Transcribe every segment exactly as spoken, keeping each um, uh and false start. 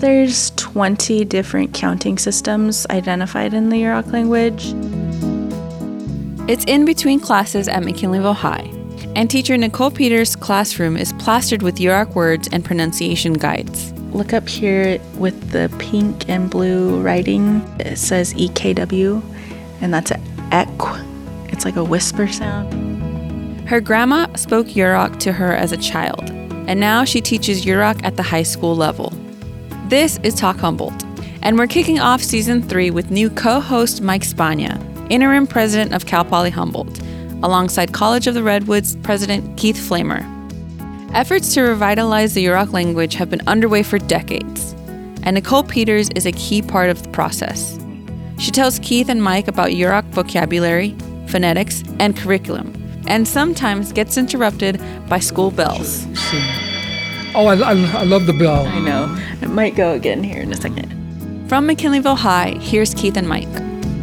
there's twenty different counting systems identified in the Yurok language. It's in between classes at McKinleyville High, and teacher Nicole Peters' classroom is plastered with Yurok words and pronunciation guides. Look up here with the pink and blue writing. It says E K W, and that's an ek. It's like a whisper sound. Her grandma spoke Yurok to her as a child, and now she teaches Yurok at the high school level. This is Talk Humboldt, and we're kicking off season three with new co-host Mike Spagna, interim president of Cal Poly Humboldt, alongside College of the Redwoods president Keith Flamer. Efforts to revitalize the Yurok language have been underway for decades, and Nicole Peters is a key part of the process. She tells Keith and Mike about Yurok vocabulary, phonetics, and curriculum, and sometimes gets interrupted by school bells. Oh, I, I, I love the bell. I know. It might go again here in a second. From McKinleyville High, here's Keith and Mike.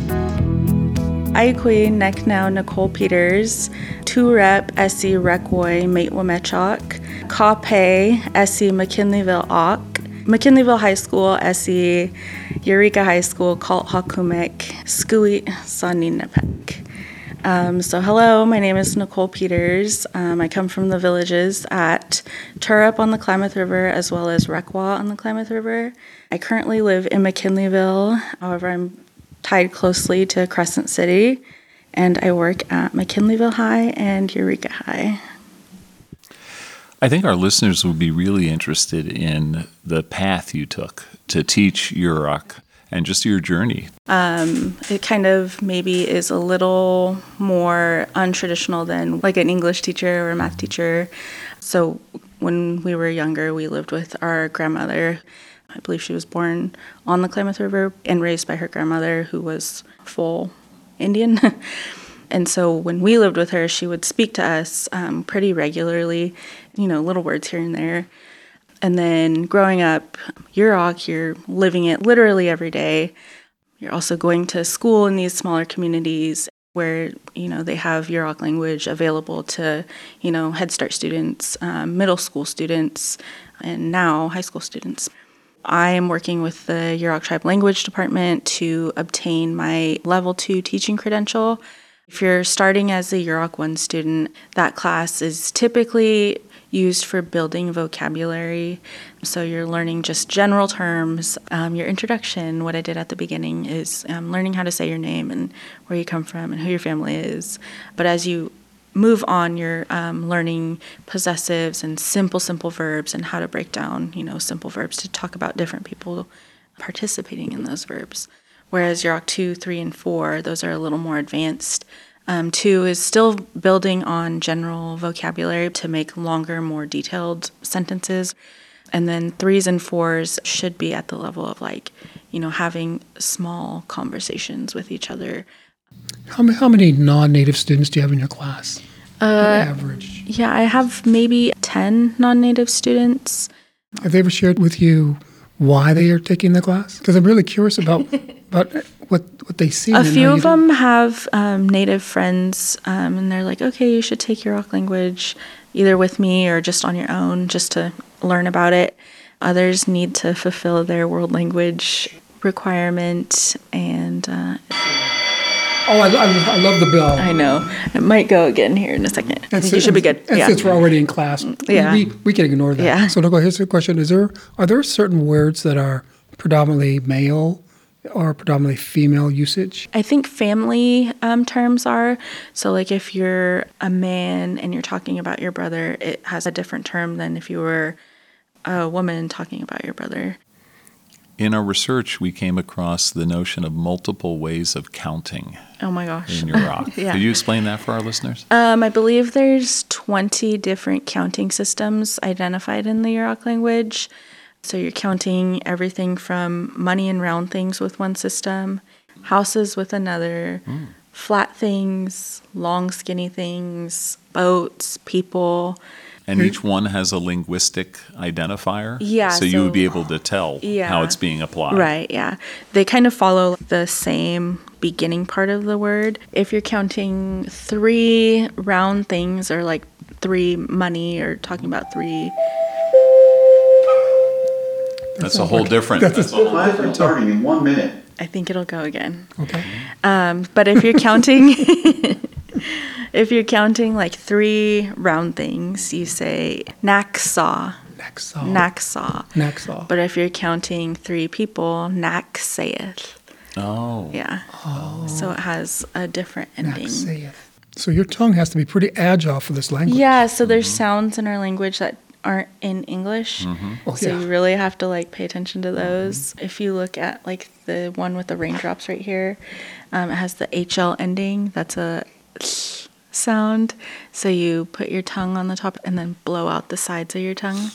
Aikwe nek now Nicole Peters, two rep Essie Rekwoi Mate Wamechok, Kape Essie McKinleyville Ak, McKinleyville High School Essie, Eureka High School Kalt Hakumek, Skuit Saninapek. Um, so hello, my name is Nicole Peters. Um, I come from the villages at Turup on the Klamath River as well as Rekwa on the Klamath River. I currently live in McKinleyville, however I'm tied closely to Crescent City, and I work at McKinleyville High and Eureka High. I think our listeners would be really interested in the path you took to teach Yurok and just your journey. Um, it kind of maybe is a little more untraditional than like an English teacher or a math teacher. So when we were younger, we lived with our grandmother. I believe she was born on the Klamath River and raised by her grandmother, who was full Indian. And so when we lived with her, she would speak to us um, pretty regularly, you know, little words here and there. And then growing up, Yurok, you're living it literally every day. You're also going to school in these smaller communities where, you know, they have Yurok language available to, you know, Head Start students, um, middle school students, and now high school students. I am working with the Yurok Tribe Language Department to obtain my level two teaching credential. If you're starting as a Yurok one student, that class is typically used for building vocabulary. So you're learning just general terms. Um, your introduction, what I did at the beginning, is um, learning how to say your name and where you come from and who your family is. But as you move on, you're um, learning possessives and simple, simple verbs and how to break down, you know, simple verbs to talk about different people participating in those verbs. Whereas Yurok two, three, and four, those are a little more advanced. Um, two is still building on general vocabulary to make longer, more detailed sentences. And then threes and fours should be at the level of like, you know, having small conversations with each other. How many, how many non-native students do you have in your class? Uh, on average. Yeah, I have maybe ten non-native students. Have they ever shared with you why they are taking the class? Because I'm really curious about about what, what they see. A few of them have um, native friends, um, and they're like, okay, you should take Yurok language either with me or just on your own just to learn about it. Others need to fulfill their world language requirement, and uh, Oh, I, I, I love the bell. I know. It might go again here in a second. I think you should be good. And yeah. since we're already in class, yeah. we, we can ignore that. Yeah. So, Nicole, here's the question. Is there Are there certain words that are predominantly male or predominantly female usage? I think family um, terms are. So, like, if you're a man and you're talking about your brother, it has a different term than if you were a woman talking about your brother. In our research, we came across the notion of multiple ways of counting. Oh my gosh. In Yurok. Yeah. Could you explain that for our listeners? Um, I believe there's twenty different counting systems identified in the Yurok language. So you're counting everything from money and round things with one system, houses with another, mm. flat things, long skinny things, boats, people. And each one has a linguistic identifier? Yeah. So, so you would be able to tell yeah, how it's being applied. Right, yeah. They kind of follow the same beginning part of the word. If you're counting three round things or like three money or talking about three... That's a whole different. That's a- that's a whole Class is starting in one minute. I think it'll go again. Okay. Um, but if you're counting, if you're counting like three round things, you say Naxaw, Naxaw. Naxaw. Naxaw. But if you're counting three people, Naxayeth. Oh. Yeah. So it has a different ending. Naxayeth. So your tongue has to be pretty agile for this language. Yeah, so there's sounds in our language that aren't in English. Oh, So yeah. you really have to like pay attention to those. If you look at like the one with the raindrops right here, um, it has the H L ending. That's a sound. So you put your tongue on the top and then blow out the sides of your tongue.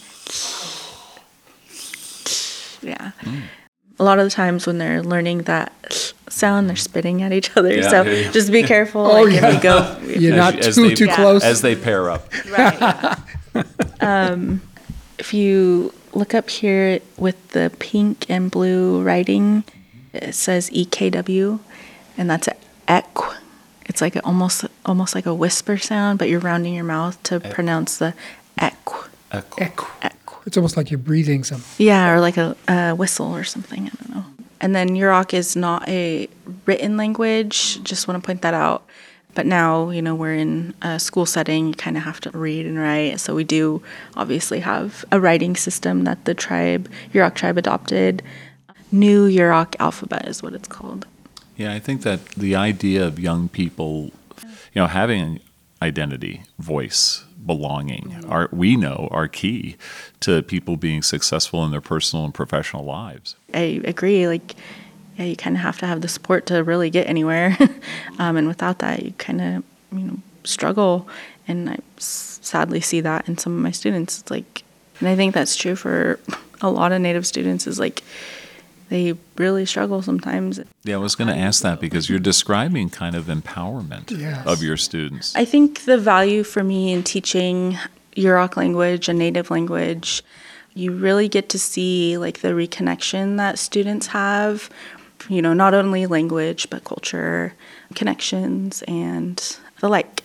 Yeah. A lot of the times when they're learning that sound, they're spitting at each other. Yeah, so yeah, yeah. just be careful. Oh, like yeah. if you go You're As- not as too, they- too Yeah. close. As they pair up. Right. Yeah. um, if you look up here with the pink and blue writing, it says E K W, and that's a eq. It's like a, almost almost like a whisper sound, but you're rounding your mouth to pronounce the eq. Echo. Echo. Eq. It's almost like you're breathing some. Yeah, or like a, a whistle or something. I don't know. And then Yurok is not a written language. Just want to point that out. But now, you know, we're in a school setting. You kind of have to read and write. So we do obviously have a writing system that the tribe, Yurok tribe, adopted. New Yurok alphabet is what it's called. Yeah, I think that the idea of young people, you know, having identity, voice, belonging, are we know are key to people being successful in their personal and professional lives. I agree. Like, yeah, you kind of have to have the support to really get anywhere. um, and without that, you kind of, you know, struggle. And I s- sadly see that in some of my students. It's like, and I think that's true for a lot of Native students is like, they really struggle sometimes. Yeah, I was going to ask that because you're describing kind of empowerment Yes. of your students. I think the value for me in teaching Yurok language and Native language, you really get to see like the reconnection that students have, you know, not only language, but culture, connections, and the like.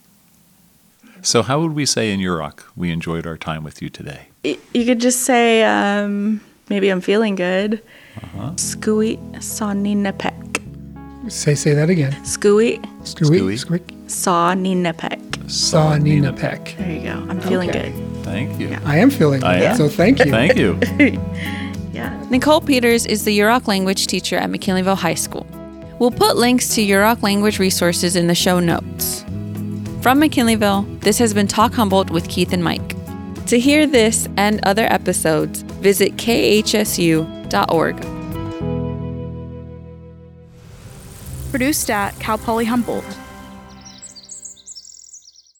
So how would we say in Yurok, we enjoyed our time with you today? Y- You could just say, um, maybe I'm feeling good. Skui saninapek. Say say that again. Skui Screwy. Screwy. Squeak. saninapek. Saw Nina Peck. There you go. I'm feeling Okay. good. Thank you. Yeah. I am feeling I good, am. so thank you. Thank you. Yeah. Nicole Peters is the Yurok language teacher at McKinleyville High School. We'll put links to Yurok language resources in the show notes. From McKinleyville, this has been Talk Humboldt with Keith and Mike. To hear this and other episodes, visit k h s u dot org. Produced at Cal Poly Humboldt.